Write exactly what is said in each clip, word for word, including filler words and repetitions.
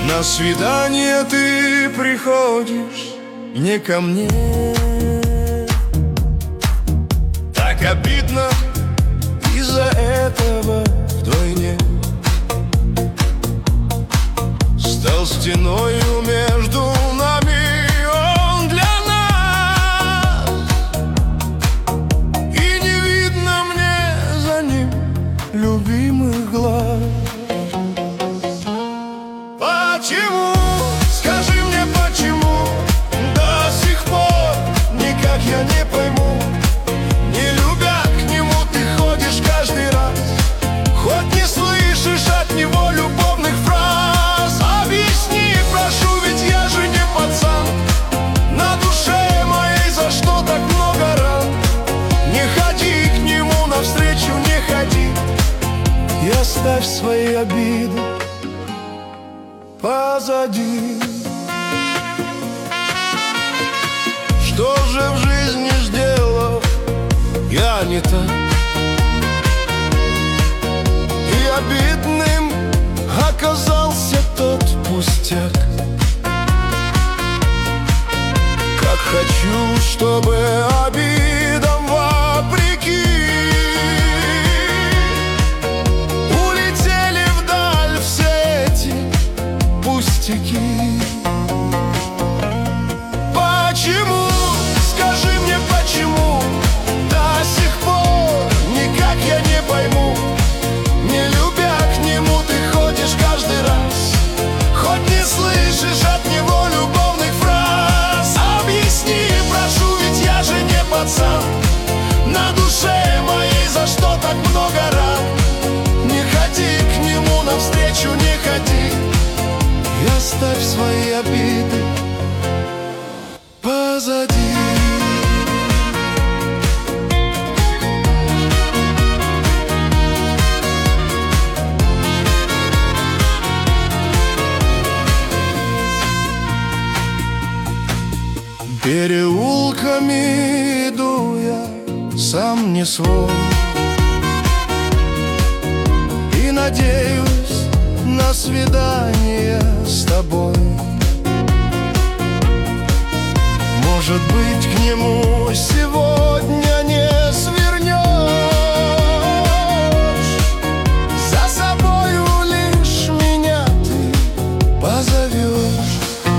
На свидание ты приходишь не ко мне. Так обидно из-за этого вдвойне. Стал стеною между нами он для нас, и не видно мне за ним любимых глаз. Почему, скажи мне, почему до сих пор никак я не пойму, не любя к нему ты ходишь каждый раз, хоть не слышишь от него любовных фраз. Объясни, прошу, ведь я же не пацан, на душе моей за что так много ран. Не ходи к нему навстречу, не ходи, и оставь свои обиды позади. Что же в жизни сделал я не так, и обидным оказался тот пустяк? Как хочу, чтобы обидам вопреки улетели вдаль все эти пустяки. Почему, скажи мне, почему до сих пор никак я не пойму, не любя к нему ты ходишь каждый раз, хоть не слышишь от него любовных фраз. Объясни, прошу, ведь я же не пацан, на душе моей за что так много ран. Не ходи к нему навстречу, не ходи, и оставь свои обиды позади. Переулками иду я, сам не свой, и надеюсь на свидание с тобой. Может быть, к нему сегодня не свернешь, за собою лишь меня ты позовешь.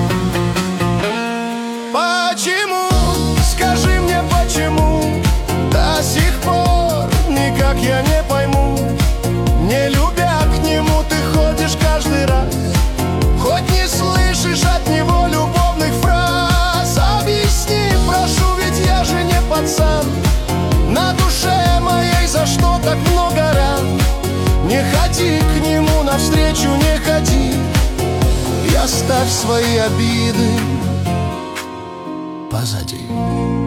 Почему, скажи мне, почему до сих пор никак я не пойму, не любя к нему ты ходишь каждый раз, хоть не слышишь от него любовных фраз. Объясни, прошу, ведь я же не пацан, на душе моей за что так много ран. Не ходи к нему навстречу, не ходи, и оставь свои обиды позади.